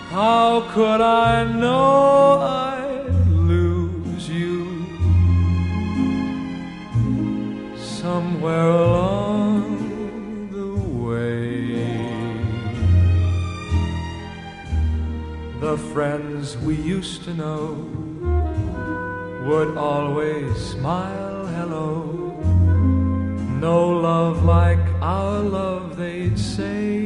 How could I know I'd lose you somewhere along the way? The friends we used to know would always smile hello. No love like our love, they'd say.